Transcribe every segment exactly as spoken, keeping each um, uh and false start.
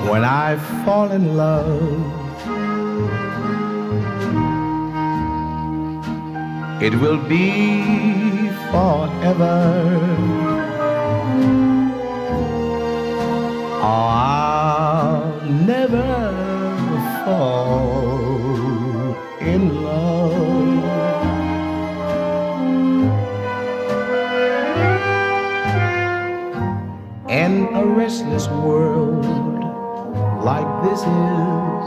when I fall in love, it will be forever. I'll never fall in love. In a restless world like this is,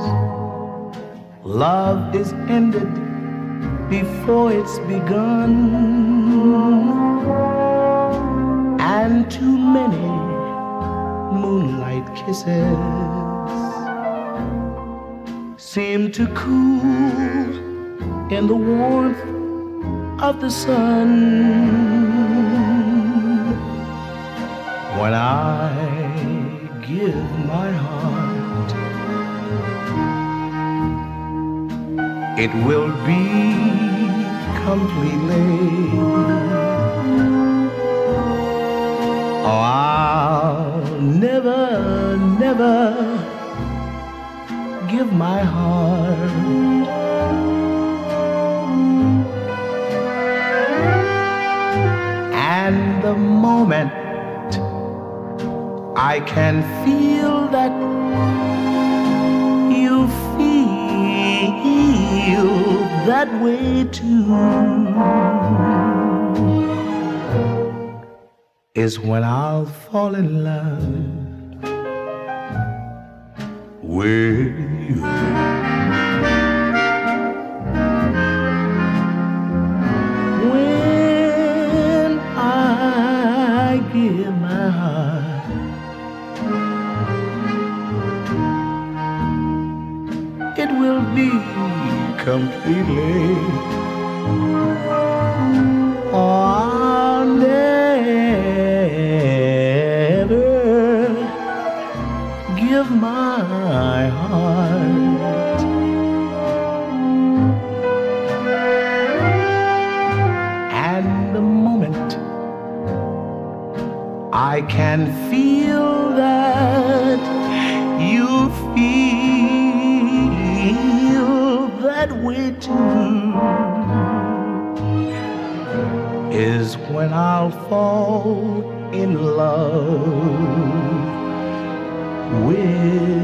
love is ended before it's begun, and too many moonlight kisses seem to cool in the warmth of the sun. When I give my heart, it will be completely. Oh, I'll never, never give my heart. And the moment I can feel that you feel that way too is when I'll fall in love with you. When I give my heart, it will be completely. Oh, I'll never give my heart. And the moment I can feel that you feel that way too is when I'll fall in love with